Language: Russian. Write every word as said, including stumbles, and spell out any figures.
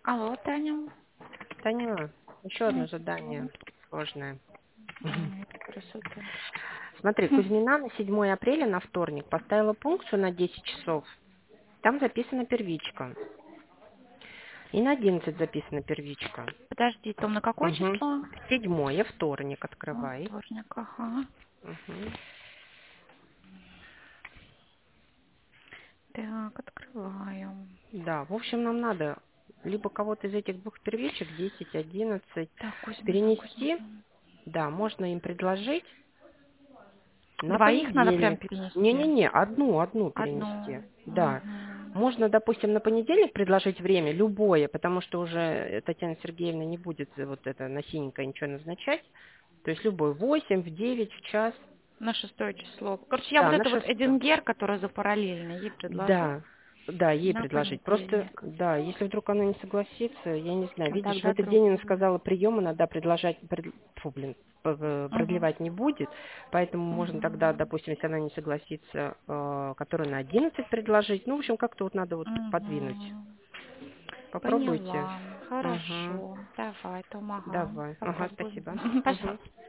Алло, Таня. Таня, еще одно М, задание сложное. м, Красота. Смотри, Кузьмина на седьмое апреля, на вторник, поставила пункцию на десять часов. Там записана первичка. И на одиннадцать записана первичка. Подожди, Том, на какое Угу. число? Седьмое, вторник, О, открывай. вторник, ага. Угу. Так, открываем. Да, в общем, нам надо либо кого-то из этих двух первичек, десять, одиннадцать, Так, Кузьмина, перенести. Кузьмина. Да, можно им предложить на Двоих надо прям понедельник. перенести. Не-не-не, одну, одну Одну. перенести. Да. Угу. Можно, допустим, на понедельник предложить время, любое, потому что уже Татьяна Сергеевна не будет вот это на синенькое ничего назначать. То есть любой, в восемь, в девять, в час. На шестое число. Короче, я вот Да, на это вот шестое. Эдингер, которая за параллельно, ей предложу Да, да, ей на предложить. Просто, понедельник. да, если вдруг она не согласится, я не знаю, А видишь, в тогда этот день она другую. сказала, прием иногда предложать, пред- фу, блин, п- п- Угу. продлевать не будет, поэтому можно тогда, Угу. допустим, если она не согласится, э, которую на одиннадцать предложить. Ну, в общем, как-то вот надо вот подвинуть. Угу. Попробуйте. Поняла. Угу. Хорошо. Давай, Том, ага. Давай. Ага, Попробуем. спасибо. Угу. Пожалуйста.